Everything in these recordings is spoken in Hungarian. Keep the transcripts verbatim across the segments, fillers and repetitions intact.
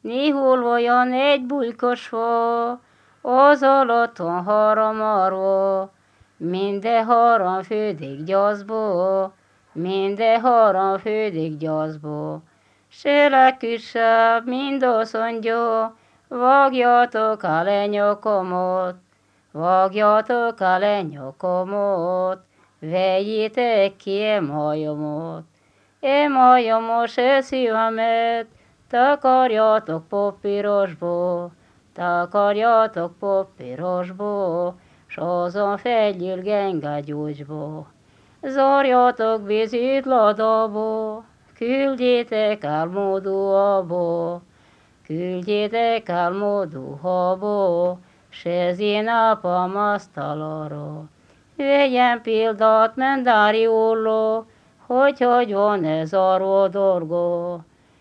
Néhol olyan egy bulykos fa, az alaton haramarva, minden haram fődik gyaszba, minden haram fődik gyaszba. Se legkisebb, mind azt mondja, vágjatok el a nyakamat, vágjatok el a nyakamat, vegyétek ki a majomot. E majomot se szívemet, takarjatok papírosba, takarjatok papírosba, s azon felül gengagyúcsba. Zárjatok vízütladába, küldjétek el Moduába, küldjétek el Moduába, se zénapam asztalára. Vegyen példát Mendárióról, hogy hogy van ez a dolga.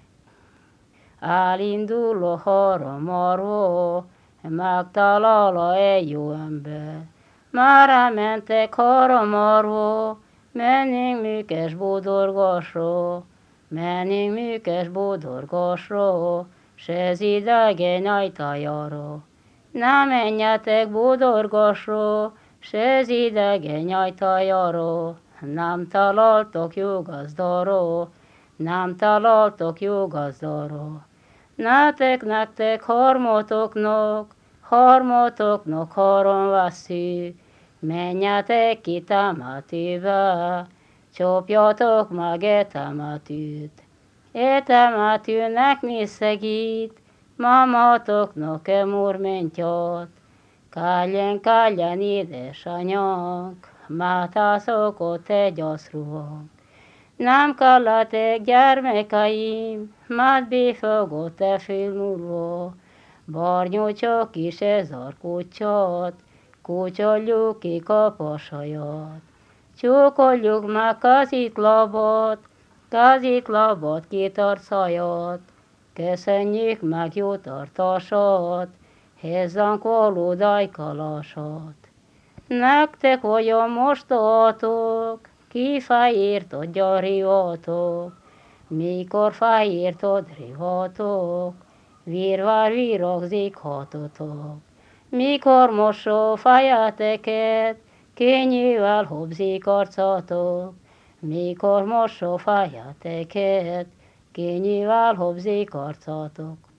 Elindul a haramarva, megtalálja egy jó ember. Már elmentek haramarva, menjünk műkös bodorgásra, menjünk műkös bodorgásra, se az idegen ajtajára. Ne menjetek bodorgásra, se az idegen ajtajára, nem találtok jó gazdára, nem találtok jó gazdára. Nektek, nektek, harmatoknak, harmatoknak haram vesző, menjetek ki temetőbe, csapjatok meg e temetőt. E temetőnek mi segít, mamatoknak e murmentját. Káljen, káljen, édesanyánk, mátászok ott egy gyászruhánk. Nem kelletek gyermekeim, mert befogott e fél múlva. Barnyúcsok is ez a kutyát, kutyoljuk ki kapasaját. Csókoljuk meg kezitlábat, kezitlábat kitart köszönjük meg jó tartását, hozzánk való dajkalását. Nektek olyan mostatok, ki fejírtod gyarivatok, mikor fejírtod rivatok, virvár virogzik hatotok. Mikor mosó fejeteket, könnyűvel hobzik arcatok, mikor mosó fejeteket, könnyűvel hobzik arcatok.